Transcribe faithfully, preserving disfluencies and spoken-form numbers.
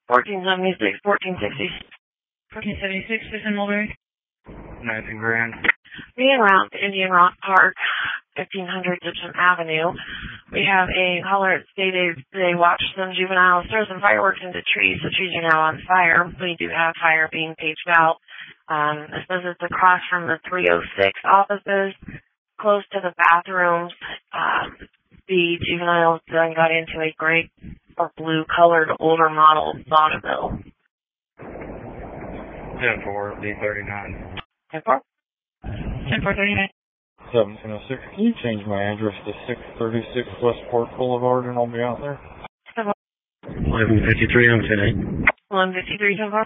fourteen seventy-six, fourteen sixty. fourteen seventy-six, Susan Mulberry. Nathan Grand. Being around Indian Rock Park, fifteen hundred Gibson Avenue, we have a caller that stated they watched some juveniles throw some fireworks into trees. The trees are now on fire. We do have fire being paged out. Um, I suppose it's across from the three oh six offices, close to the bathrooms. Um, the juveniles then got into a gray or blue-colored older model Bonneville. ten four, D thirty-nine. ten four? ten four thirty-nine. seventeen oh six. Can you change my address to six thirty-six Westport Boulevard and I'll be out there? eleven fifty-three, I'm today. eleven fifty-three, ten four.